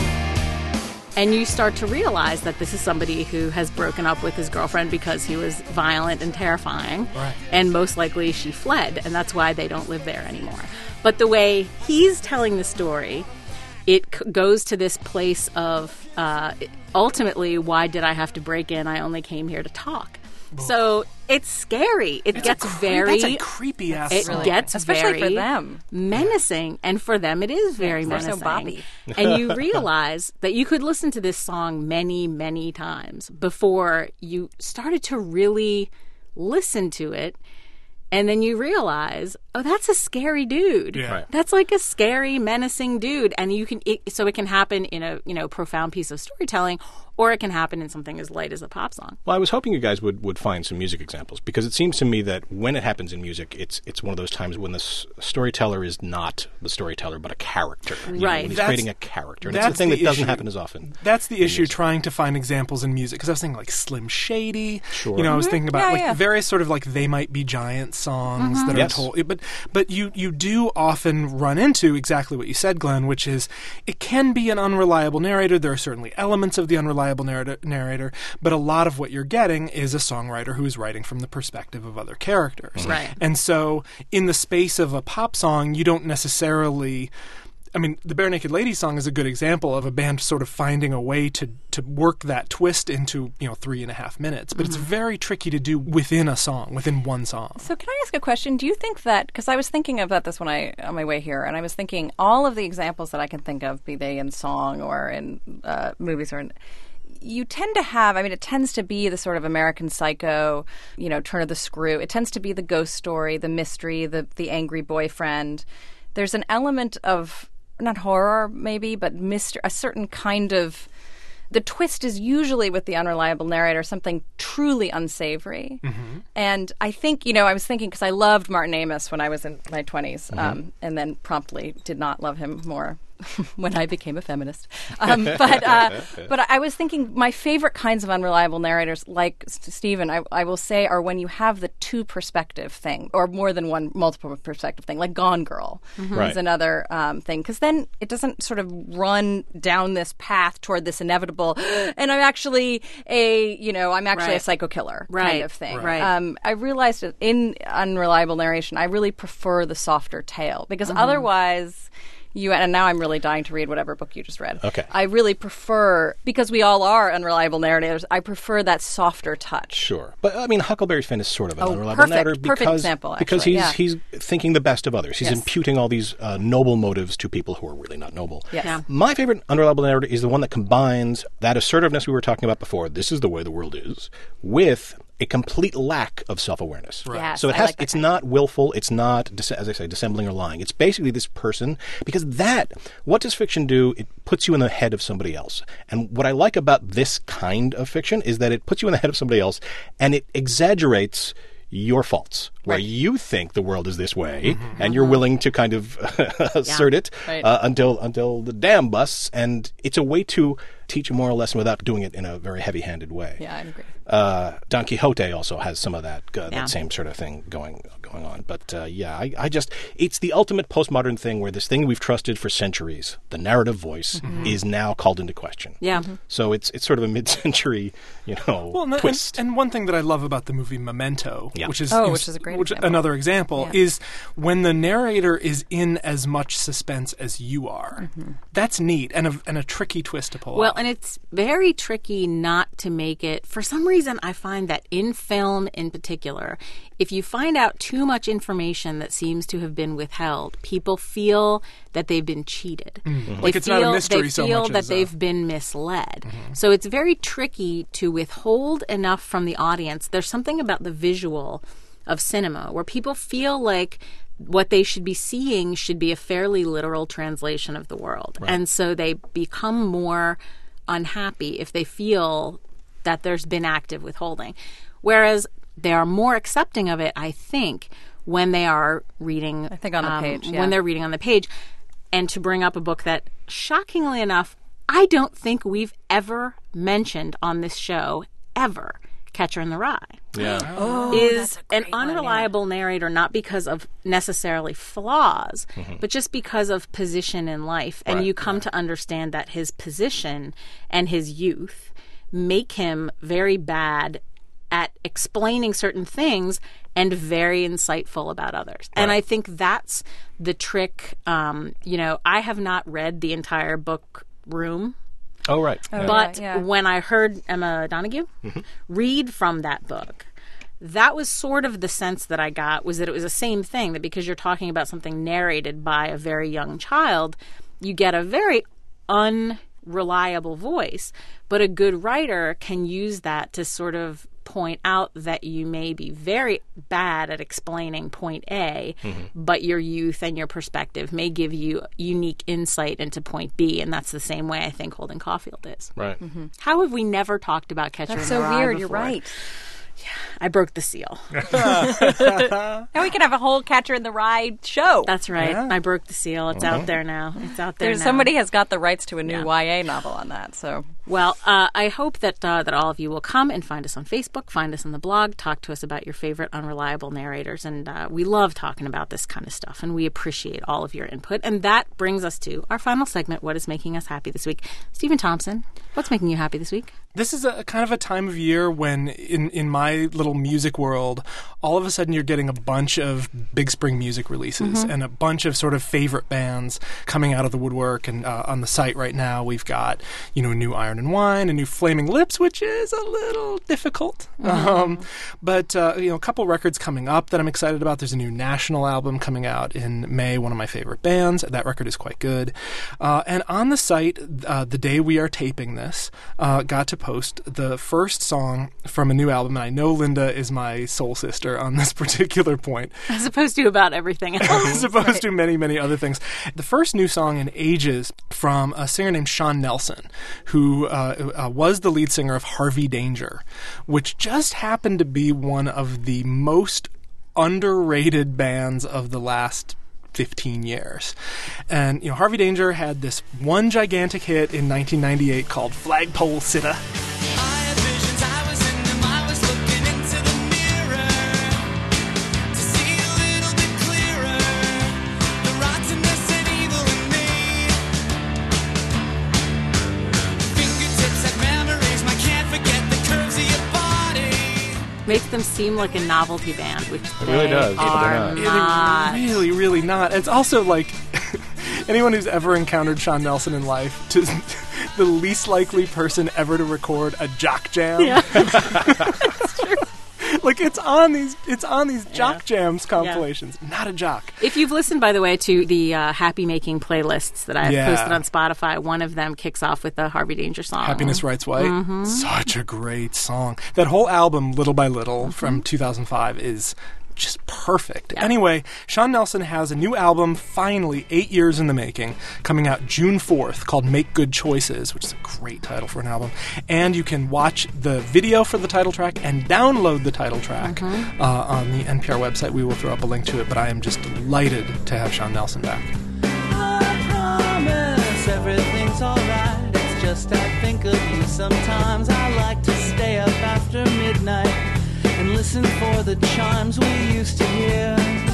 live. And you start to realize that this is somebody who has broken up with his girlfriend because he was violent and terrifying. Right. And most likely she fled, and that's why they don't live there anymore. But the way he's telling the story, it c- goes to this place of uh, ultimately, why did I have to break in? I only came here to talk. So it's scary. It It's a gets cre- very... That's a creepy ass It song. gets Especially very for them. menacing, and for them it is very they're so menacing. boppy. And you realize that you could listen to this song many, many times before you started to really listen to it. And then you realize, oh, that's a scary dude. Yeah. Right. That's like a scary, menacing dude. And you can, it, so it can happen in a, you know, profound piece of storytelling, or it can happen in something as light as a pop song. Well, I was hoping you guys would, would find some music examples, because it seems to me that when it happens in music, it's it's one of those times when the s- storyteller is not the storyteller, but a character. You know, Right. when he's That's- creating a character. And it's that's the thing the that doesn't issue. happen as often. That's the issue, trying to find examples in music. Because I was thinking like Slim Shady. Sure. You know, I was thinking about Yeah, like yeah. various sort of like They Might Be Giant songs that are Yes. told. But but you you do often run into exactly what you said, Glenn, which is it can be an unreliable narrator. There are certainly elements of the unreliable narrator, narrator, but a lot of what you're getting is a songwriter who is writing from the perspective of other characters. Right. And so in the space of a pop song, you don't necessarily... I mean, the Bare Naked Ladies song is a good example of a band sort of finding a way to, to work that twist into, you know, three and a half minutes. But it's very tricky to do within a song, within one song. So can I ask a question? Do you think that, because I was thinking about this when I on my way here, and I was thinking all of the examples that I can think of, be they in song or in uh, movies or in, you tend to have, I mean, it tends to be the sort of American Psycho, you know, turn of the screw. It tends to be the ghost story, the mystery, the the angry boyfriend. There's an element of, not horror maybe, but mystery, a certain kind of, the twist is usually with the unreliable narrator, something truly unsavory. Mm-hmm. And I think, you know, I was thinking, because I loved Martin Amis when I was in my twenties, um, and then promptly did not love him more when I became a feminist. Um, but uh, but I was thinking my favorite kinds of unreliable narrators, like S- Stephen, I, I will say, are when you have the two perspective thing, or more than one multiple perspective thing, like Gone Girl Right. is another um, thing. Because then it doesn't sort of run down this path toward this inevitable, and I'm actually a, you know, I'm actually a Right. psycho killer Right. kind of thing. Right. Um, I realized that in unreliable narration, I really prefer the softer tale, because Mm-hmm. otherwise... You and now I'm really dying to read whatever book you just read. Okay. I really prefer, because we all are unreliable narrators, I prefer that softer touch. Sure, but I mean, Huckleberry Finn is sort of an Oh, unreliable perfect. narrator Perfect because example, because actually, he's yeah. he's thinking the best of others. He's Yes. imputing all these uh, noble motives to people who are really not noble. Yes. Yeah. My favorite unreliable narrator is the one that combines that assertiveness we were talking about before. This is the way the world is, with a complete lack of self-awareness. Right. Yes, So it I has. like that it's kind. not willful. It's not, dis- as I say, dissembling or lying. It's basically this person, because that. What does fiction do? It puts you in the head of somebody else. And what I like about this kind of fiction is that it puts you in the head of somebody else, and it exaggerates your faults, where Right. you think the world is this way, and you're willing to kind of assert it Right. uh, until until the dam busts. And it's a way to teach a moral lesson without doing it in a very heavy-handed way. Yeah, I agree. Uh, Don Quixote also has some of that uh, Yeah. that same sort of thing going going on. But uh, yeah, I, I just it's the ultimate postmodern thing where this thing we've trusted for centuries, the narrative voice, is now called into question. Yeah. So it's it's sort of a mid-century, you know, Well, and, and, twist. and one thing that I love about the movie Memento, Yeah. which is Oh, you know, which is a great which, example. another example, Yeah. is when the narrator is in as much suspense as you are. That's neat and a, and a tricky twist to pull Well, off. and it's very tricky not to make it. For some reason, I find that in film in particular, if you find out too much information that seems to have been withheld, people feel that they've been cheated. They Like it's feel, not a mystery they so feel much that as, uh, they've been misled. So it's very tricky to withhold enough from the audience. There's something about the visual of cinema where people feel like what they should be seeing should be a fairly literal translation of the world. And so they become more unhappy if they feel that there's been active withholding. Whereas they are more accepting of it, I think, when they are reading. I think on the um, page, yeah. when they're reading on the page, and to bring up a book that, shockingly enough, I don't think we've ever mentioned on this show ever. Catcher in the Rye. Yeah. Oh, is that's a an great one, yeah. unreliable narrator, not because of necessarily flaws, Mm-hmm. but just because of position in life. And Right, you come to understand that his position and his youth make him very bad at explaining certain things and very insightful about others. And Right. I think that's the trick. Um, you know, I have not read the entire book Room. Oh, right. Yeah. But yeah. when I heard Emma Donoghue read from that book, that was sort of the sense that I got, was that it was the same thing, that because you're talking about something narrated by a very young child, you get a very unreliable voice. But a good writer can use that to sort of point out that you may be very bad at explaining point A, but your youth and your perspective may give you unique insight into point B, and that's the same way I think Holden Caulfield is. Right. How have we never talked about Catcher That's in the so Rye weird. You're before? right. I broke the seal. Now we can have a whole Catcher in the Rye show. That's right. Yeah. I broke the seal. It's out there now. It's out there There's now. somebody has got the rights to a new Yeah. Y A novel on that. So Well, uh, I hope that uh, that all of you will come and find us on Facebook, find us on the blog, talk to us about your favorite unreliable narrators, and uh, we love talking about this kind of stuff, and we appreciate all of your input. And that brings us to our final segment: What is making us happy this week? Stephen Thompson, what's making you happy this week? This is a kind of a time of year when, in, in my little music world, all of a sudden you're getting a bunch of big spring music releases and a bunch of sort of favorite bands coming out of the woodwork. And uh, on the site right now, we've got, you know, a new Iron and Wine, a new Flaming Lips, which is a little difficult. Um, but, uh, you know, a couple records coming up that I'm excited about. There's a new National album coming out in May, one of my favorite bands. That record is quite good. Uh, and on the site, uh, the day we are taping this, uh, got to post the first song from a new album, and I know Linda is my soul sister on this particular point, As opposed to about everything else. as opposed to many, many other things. The first new song in ages from a singer named Sean Nelson, who uh, uh, was the lead singer of Harvey Danger, which just happened to be one of the most underrated bands of the last fifteen years. And, you know, Harvey Danger had this one gigantic hit in nineteen ninety-eight called Flagpole Sitta. I had visions, I was in them, I was looking into the mirror to see a little bit clearer the rottenness and evil in me. Fingertips had memories, I can't forget the curves of your body. Makes them seem like a novelty band, which It they really does, but they're are not. not. Really, really, really not. It's also like anyone who's ever encountered Sean Nelson in life, to the least likely person ever to record a jock jam. Yeah. Like it's on these, it's on these jock jams compilations. Not a jock. If you've listened, by the way, to the uh, happy making playlists that I've Yeah. posted on Spotify, one of them kicks off with the Harvey Danger song. Happiness Writes White. Mm-hmm. Such a great song. That whole album, Little by Little, from two thousand five, is just perfect. Yeah. Anyway, Sean Nelson has a new album, finally, eight years in the making, coming out June fourth, called Make Good Choices, which is a great title for an album. And you can watch the video for the title track and download the title track Mm-hmm. uh, on the N P R website. We will throw up a link to it, but I am just delighted to have Sean Nelson back. I promise everything's alright. It's just I think of you sometimes. I like to stay up after midnight and listen for the chimes we used to hear.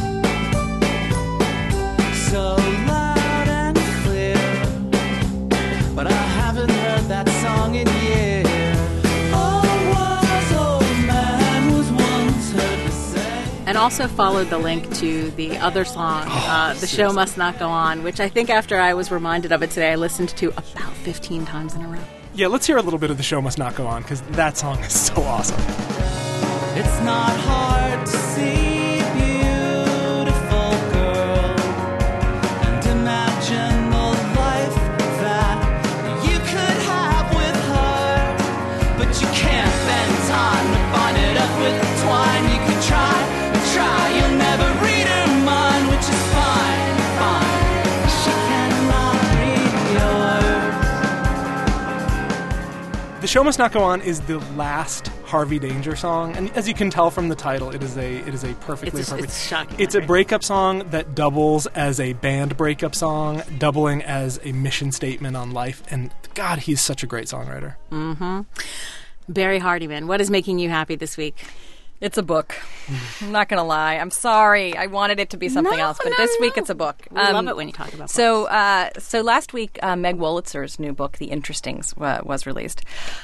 So loud and clear, but I haven't heard that song in years. Oh, wise old man was once heard to say. And also followed the link to the other song, uh, The Show Must Not Go On, which I think after I was reminded of it today, I listened to about fifteen times in a row. Yeah, let's hear a little bit of The Show Must Not Go On, because that song is so awesome. It's not hard to see a beautiful girl and imagine the life that you could have with her, but you can't bend time to bind it up with twine. You can try and try, you'll never read her mind, which is fine, fine. She cannot read yours. The Show Must Not Go On is the last Harvey Danger song, and as you can tell from the title, it is a it is a perfectly It's, appropriate. it's shocking. It's a breakup song that doubles as a band breakup song, doubling as a mission statement on life. And God, he's such a great songwriter. Mm-hmm. Barry Hardiman, what is making you happy this week? It's a book. I'm not going to lie. I'm sorry. I wanted it to be something No, else, but no, this no. week it's a book. We Um, love it when you talk about So, books. uh, so last week, uh, Meg Wolitzer's new book, The Interstings, uh, was released.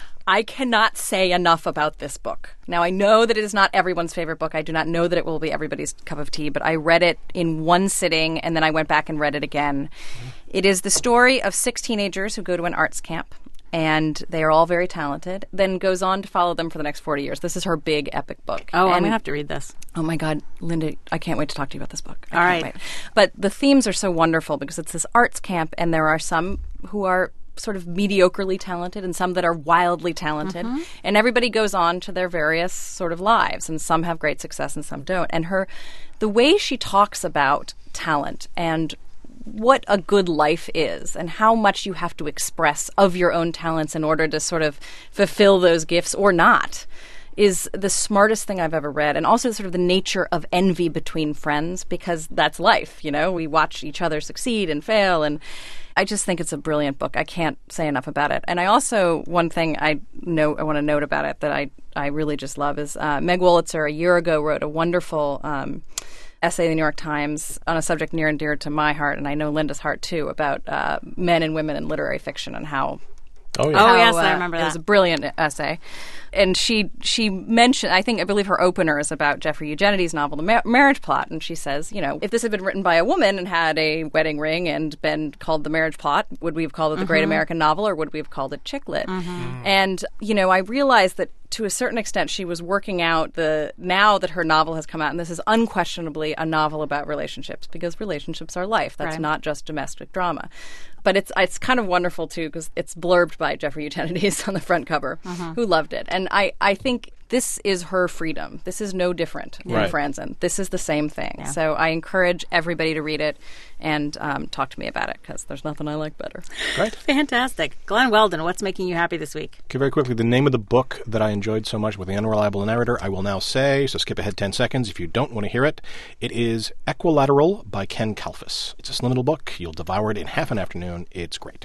I cannot say enough about this book. Now, I know that it is not everyone's favorite book. I do not know that it will be everybody's cup of tea, but I read it in one sitting, and then I went back and read it again. It is the story of six teenagers who go to an arts camp, and they are all very talented, then goes on to follow them for the next forty years. This is her big, epic book. Oh, I'm And- going to have to read this. Oh my God, Linda, I can't wait to talk to you about this book. I All can't right. wait. But the themes are so wonderful because it's this arts camp, and there are some who are sort of mediocrely talented and some that are wildly talented. Mm-hmm. And everybody goes on to their various sort of lives, and some have great success and some don't. And her, the way she talks about talent and what a good life is and how much you have to express of your own talents in order to sort of fulfill those gifts or not is the smartest thing I've ever read. And also sort of the nature of envy between friends, because that's life, you know? We watch each other succeed and fail, and I just think it's a brilliant book. I can't say enough about it. And I also, one thing I know I want to note about it that I, I really just love is uh, Meg Wolitzer a year ago wrote a wonderful um, essay in the New York Times on a subject near and dear to my heart, and I know Linda's heart too, about uh, men and women in literary fiction and how Oh, yeah. Oh, how, yes, uh, I remember It was that. a brilliant essay. And she she mentioned, I think, I believe her opener is about Jeffrey Eugenides' novel, The Ma- Marriage Plot. And she says, you know, if this had been written by a woman and had a wedding ring and been called The Marriage Plot, would we have called it The Great American Novel, or would we have called it Chick Lit? And, you know, I realized that to a certain extent she was working out the, now that her novel has come out, and this is unquestionably a novel about relationships, because relationships are life. That's Right. not just domestic drama. But it's it's kind of wonderful, too, because it's blurbed by Jeffrey Eugenides on the front cover, who loved it. And I, I think this is her freedom. This is no different than Right. Franzen. This is the same thing. So I encourage everybody to read it and um, talk to me about it, because there's nothing I like better. Right. Fantastic. Glenn Weldon, what's making you happy this week? Okay, very quickly, the name of the book that I enjoyed so much with the unreliable narrator, I will now say, so skip ahead ten seconds if you don't want to hear it. It is Equilateral by Ken Kalfus. It's a slim little book. You'll devour it in half an afternoon. It's great.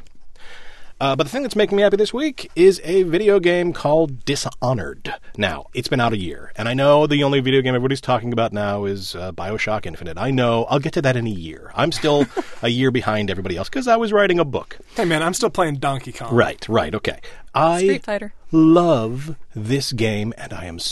Uh, but the thing that's making me happy this week is a video game called Dishonored. Now, it's been out a year, and I know the only video game everybody's talking about now is uh, BioShock Infinite. I know. I'll get to that in a year. I'm still a year behind everybody else because I was writing a book. Hey, man, I'm still playing Donkey Kong. Right, right, okay. I Street Fighter. love this game, and I am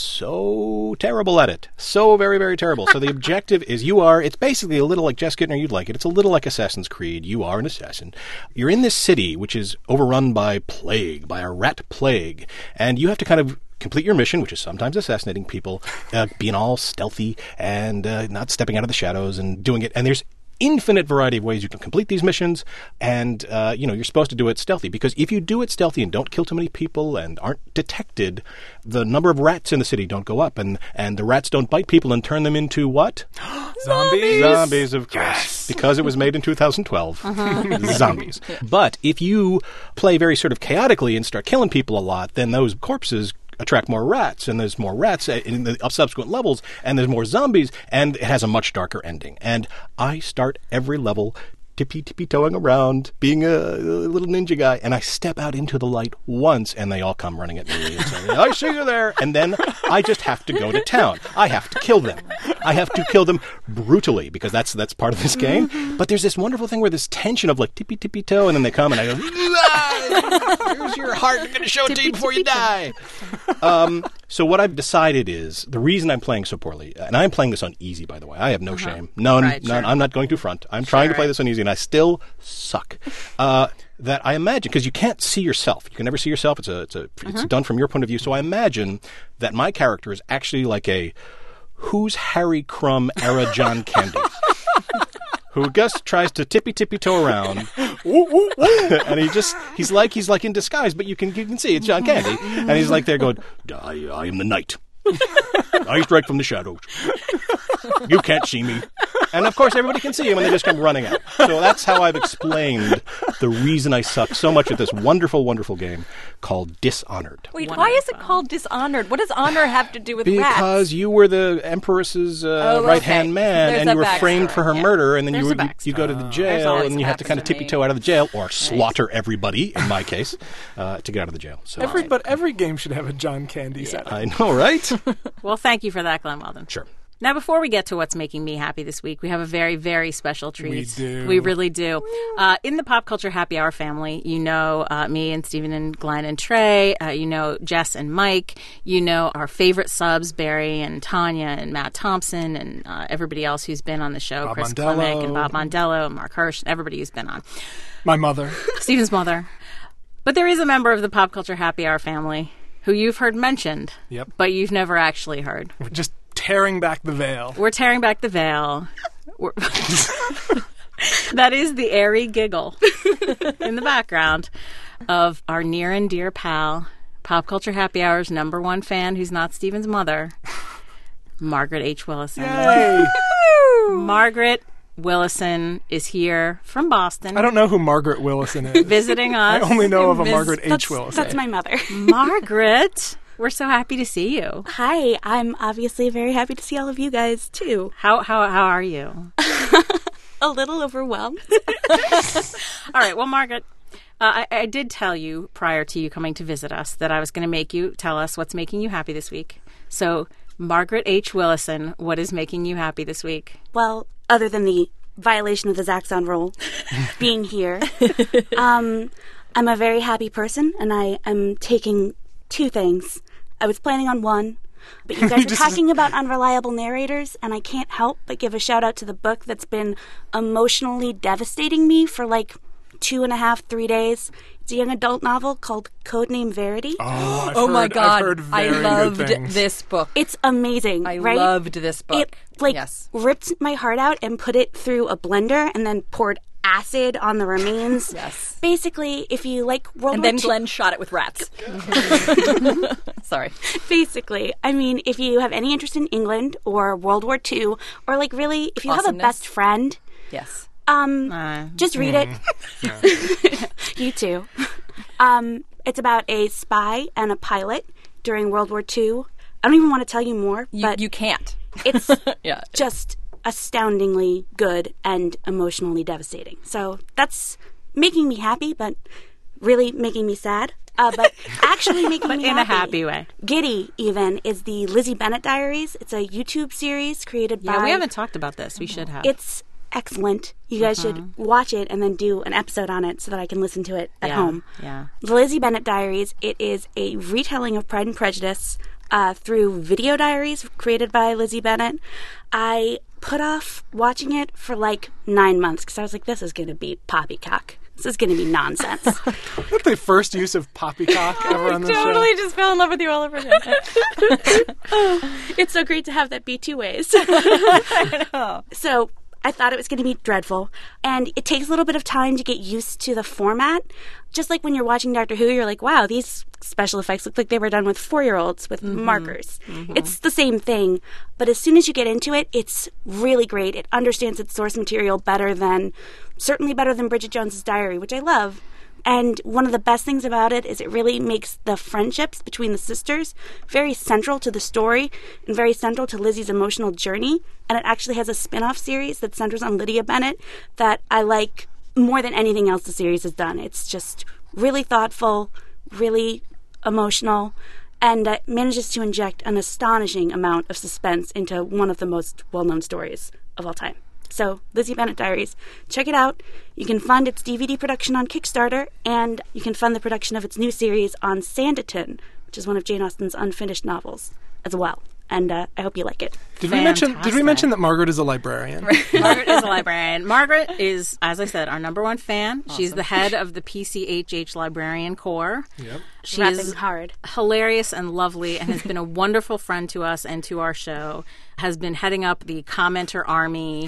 so terrible at it. So very, very terrible. So the objective is you are, it's basically a little like Jess Gittner, you'd like it. It's a little like Assassin's Creed. You are an assassin. You're in this city, which is overrun by plague, by a rat plague, and you have to kind of complete your mission, which is sometimes assassinating people, uh, being all stealthy and uh, not stepping out of the shadows and doing it. And there's infinite variety of ways you can complete these missions, and uh, you know you're supposed to do it stealthy, because if you do it stealthy and don't kill too many people and aren't detected, the number of rats in the city don't go up, and and the rats don't bite people and turn them into what? Zombies. Zombies, of course, because it was made in two thousand twelve. Zombies. But if you play very sort of chaotically and start killing people a lot, then those corpses attract more rats, and there's more rats in the subsequent levels, and there's more zombies, and it has a much darker ending. And I start every level tippy tippy toeing around, being a, a little ninja guy, and I step out into the light once, and they all come running at me and say, "I see you there!" And then I just have to go to town. I have to kill them. I have to kill them brutally, because that's that's part of this game. But there's this wonderful thing where this tension of like tippy tippy toe, and then they come, and I go, "Ah, here's your heart. I'm going to show it to you before you die." Um, so what I've decided is, the reason I'm playing so poorly, and I'm playing this on easy, by the way. I have no shame. None, Right, none. sure. I'm not going to front. I'm trying to play right. this on easy, and I still suck. Uh, that I imagine, because you can't see yourself. You can never see yourself. It's a, it's a, it's done from your point of view. So I imagine that my character is actually like a Who's Harry Crumb era John Candy. Who just tries to tippy tippy toe around, and he just he's like he's like in disguise, but you can you can see it's John Candy, and he's like there going, I, I am the knight, I strike from the shadows, you can't see me, And of course, everybody can see him, and they just come running out. So that's how I've explained the reason I suck so much at this wonderful, wonderful game called Dishonored. Wait, why is it called Dishonored? What does honor have to do with rats? Because you were the Empress's uh, Oh, okay. right-hand man, There's and a you were framed backstory, for her yeah. murder, and then you, There's were, a you, you go to the backstory. jail, always and you have to kind of backstory. tippy-toe out of the jail, or slaughter everybody, in my case, uh, to get out of the jail. So Every, but every game should have a John Candy setup. I know, right? Well, thank you for that, Glenn Weldon. Sure. Now, before we get to what's making me happy this week, we have a very, very special treat. We do. We really do. Uh, in the Pop Culture Happy Hour family, you know uh, me and Stephen and Glenn and Trey. Uh, you know Jess and Mike. You know our favorite subs, Barry and Tanya and Matt Thompson and uh, everybody else who's been on the show, Bob Chris Mondello. Klimek and Bob Mondello and Mark Hirsch, and everybody who's been on. My mother. Stephen's mother. But there is a member of the Pop Culture Happy Hour family who you've heard mentioned, Yep. but you've never actually heard. We're just tearing back the veil. We're tearing back the veil. We're that is the airy giggle in the background of our near and dear pal, Pop Culture Happy Hour's number one fan who's not Stephen's mother, Margaret H. Willison. Yay! Margaret Willison is here from Boston. I don't know who Margaret Willison is. visiting I us. only know of a Vis- Margaret H. That's, Willison. that's my mother. Margaret, we're so happy to see you. Hi, I'm obviously very happy to see all of you guys too. How how how are you? A little overwhelmed. All right. Well, Margaret, uh, I, I did tell you prior to you coming to visit us that I was going to make you tell us what's making you happy this week. So, Margaret H. Willison, what is making you happy this week? Well, other than the violation of the Zaxxon rule, being here, um, I'm a very happy person, and I am taking two things. I was planning on one, but you guys are Just- talking about unreliable narrators, and I can't help but give a shout out to the book that's been emotionally devastating me for like two and a half, three days. It's a young adult novel called Codename Verity. Oh, I've Oh my heard- I've God. heard I very loved good things. this book. It's amazing, I right? loved this book. It like yes. ripped my heart out and put it through a blender and then poured acid on the remains. Yes. Basically, if you like World And War then Two, Glenn shot it with rats. Sorry. basically, I mean, if you have any interest in England or World War Two, or like really, if you have a Awesomeness. best friend, Yes. um, Uh, just read it. You too. Um, it's about a spy and a pilot during World War Two. I don't even want to tell you more, You, but you can't. it's Yeah. just astoundingly good and emotionally devastating. So that's making me happy, but really making me sad. Uh, but actually making but me in happy. a happy way. Giddy, even, is the Lizzie Bennett Diaries. It's a YouTube series created Yeah, by... we haven't talked about this. We should have. It's excellent. You guys should watch it and then do an episode on it so that I can listen to it at yeah, home. Yeah. The Lizzie Bennett Diaries, it is a retelling of Pride and Prejudice uh, through video diaries created by Lizzie Bennett. I put off watching it for like nine months because I was like, this is going to be poppycock. This is going to be nonsense. That's the first use of poppycock ever on the Totally show. just fell in love with you all over again. It's so great to have that be two ways. So I thought it was going to be dreadful. And it takes a little bit of time to get used to the format. Just like when you're watching Doctor Who, you're like, wow, these special effects look like they were done with four-year-olds with markers. It's the same thing. But as soon as you get into it, it's really great. It understands its source material better than, certainly better than Bridget Jones's Diary, which I love. And one of the best things about it is it really makes the friendships between the sisters very central to the story and very central to Lizzie's emotional journey. And it actually has a spin-off series that centers on Lydia Bennett that I like more than anything else the series has done. It's just really thoughtful, really emotional, and uh, manages to inject an astonishing amount of suspense into one of the most well-known stories of all time. So, Lizzie Bennett Diaries, check it out. You can fund its D V D production on Kickstarter, and you can fund the production of its new series on Sanditon, which is one of Jane Austen's unfinished novels, as well. And uh, I hope you like it. Did we mention? Did we Fantastic. mention that Margaret is a librarian? Margaret is a librarian. Margaret is, as I said, our number one fan. She's the head of the P C H H Librarian Corps. Yep. She Rapping is hard. hilarious and lovely and has been a wonderful friend to us and to our show, has been heading up the commenter army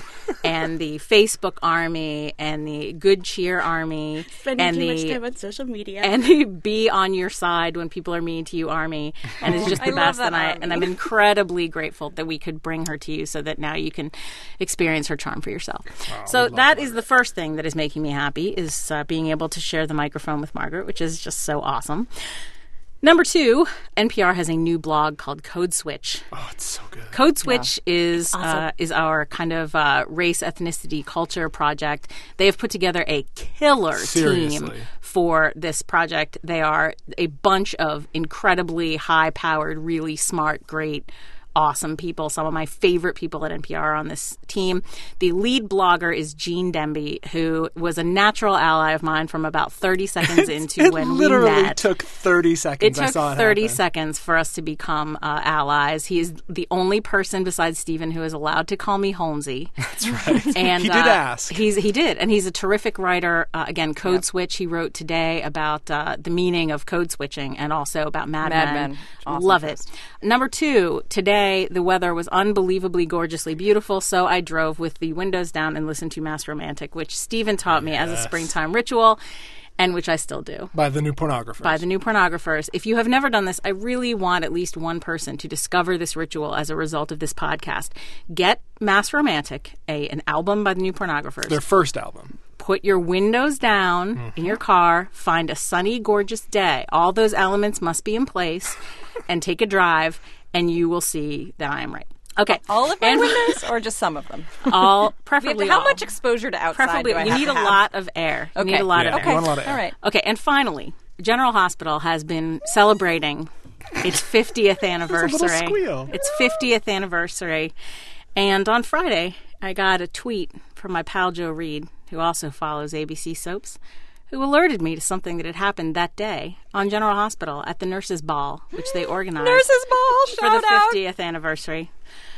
and the Facebook army and the good cheer army Spending and too the much time on social media. and the be on your side when people are mean to you army, and it's just the I love best. that And I army. and I'm incredibly grateful that we could bring her to you so that now you can experience her charm for yourself. so that is the first thing that is making me happy is uh, being able to share the microphone with Margaret, which is just so awesome. Number two, N P R has a new blog called Code Switch. Oh, it's so good. Code Switch is uh, is our kind of uh, race, ethnicity, culture project. They have put together a killer team Seriously. for this project. They are a bunch of incredibly high-powered, really smart, great, awesome people. Some of my favorite people at N P R are on this team. The lead blogger is Gene Demby, who was a natural ally of mine from about thirty seconds into it when we literally met. took thirty seconds. It I took saw it thirty happen. seconds for us to become uh, allies. He is the only person besides Stephen who is allowed to call me Holmesy. That's right. And he did uh, ask. He's he did, and he's a terrific writer. Uh, again, Code Switch. He wrote today about uh, the meaning of code switching, and also about Mad, Mad Men. Men. Awesome Love cast. it. Number two, today the weather was unbelievably gorgeously beautiful, so I drove with the windows down and listened to Mass Romantic, which Stephen taught me as a springtime ritual, and which I still do. By the new pornographers. By the new pornographers. If you have never done this, I really want at least one person to discover this ritual as a result of this podcast. Get Mass Romantic, a an album by the new pornographers. Their first album. Put your windows down Mm-hmm. in your car, find a sunny, gorgeous day. All those elements must be in place, and take a drive, and you will see that I am right. Okay. All of my And- windows, or just some of them? All, We have preferably to- how all. much exposure to outside Preferably, do I you have need to a have? lot of air. You Okay. need a lot Yeah, of you air. want a lot of air. All right. Okay, and finally, General Hospital has been celebrating its fiftieth anniversary. squeal. Its fiftieth anniversary. And on Friday, I got a tweet from my pal Joe Reed, who also follows A B C Soaps, who alerted me to something that had happened that day on General Hospital at the Nurses' Ball, which they organized Nurses Ball, for shout the out. fiftieth anniversary.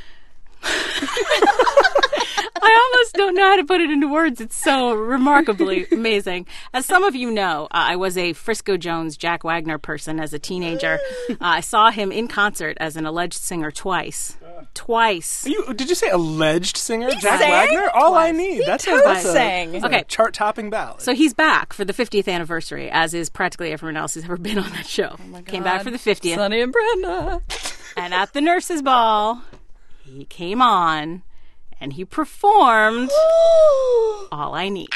I almost don't know how to put it into words. It's so remarkably amazing. As some of you know, uh, I was a Frisco Jones, Jack Wagner person as a teenager. Uh, I saw him in concert as an alleged singer twice. Twice. You, did you say alleged singer Jack sang Wagner? All I twice. need. He that's a, too that's a, sang. that's a Okay. chart-topping ballad. So he's back for the fiftieth anniversary, as is practically everyone else who's ever been on that show. Came back for the fiftieth. Sonny and Brenda. And at the Nurses' Ball, he came on and he performed All I Need.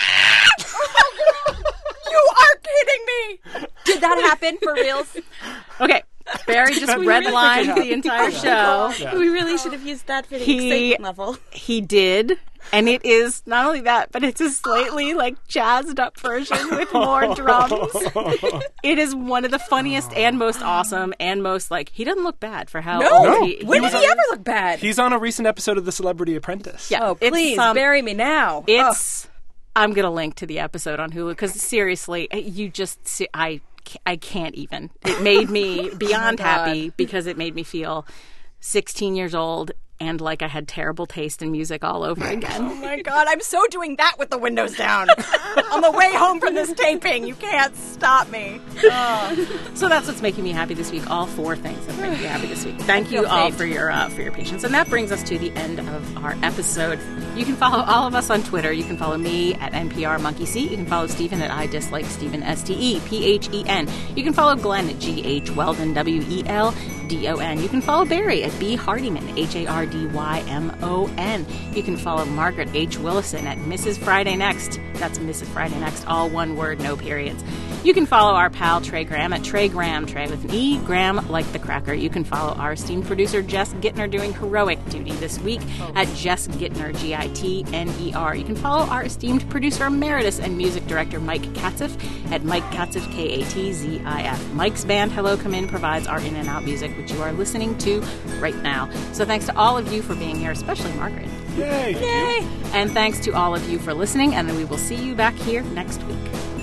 You are kidding me. Did that happen for reals? Okay. Barry just That really redlined happened. the entire show. Yeah. We really should have used that for the He- excitement level. He did. And it is not only that, but it's a slightly like jazzed up version with more drums. It is one of the funniest and most awesome and most like he doesn't look bad for how No. old No. he, When he did was. he ever look bad? He's on a recent episode of The Celebrity Apprentice. Yeah. Oh, It's, please um, bury me now. It's. I'm gonna link to the episode on Hulu because seriously, you just see, I I can't even. It made me beyond God. happy because it made me feel sixteen years old and like I had terrible taste in music all over again. Oh my God, I'm so doing that with the windows down. On the way home from this taping, you can't stop me. So that's what's making me happy this week. All four things that make me happy this week. Thank you feel all paid. for your uh, for your patience, and that brings us to the end of our episode. You can follow all of us on Twitter. You can follow me at N P R Monkey See. You can follow Stephen at I Dislike Stephen S T E P H E N. You can follow Glenn at G H Weldon W E L D O N. You can follow Barry at B Hardyman H A R D Y M O N. You can follow Margaret H Willison at Missus Friday Next. That's Missus Friday Next, all one word, no periods. You can follow our pal Trey Graham at Trey Graham, Trey with an E, Graham like the cracker. You can follow our esteemed producer Jess Gittner doing heroic duty this week at Jess Gittner, G I T N E R. You can follow our esteemed producer emeritus and music director Mike Katzif at Mike Katzif, K A T Z I F. Mike's band Hello Come In provides our in and out music, which you are listening to right now. So thanks to all of you for being here, especially Margaret. Yay! And thanks to all of you for listening, and then we will see you back here next week.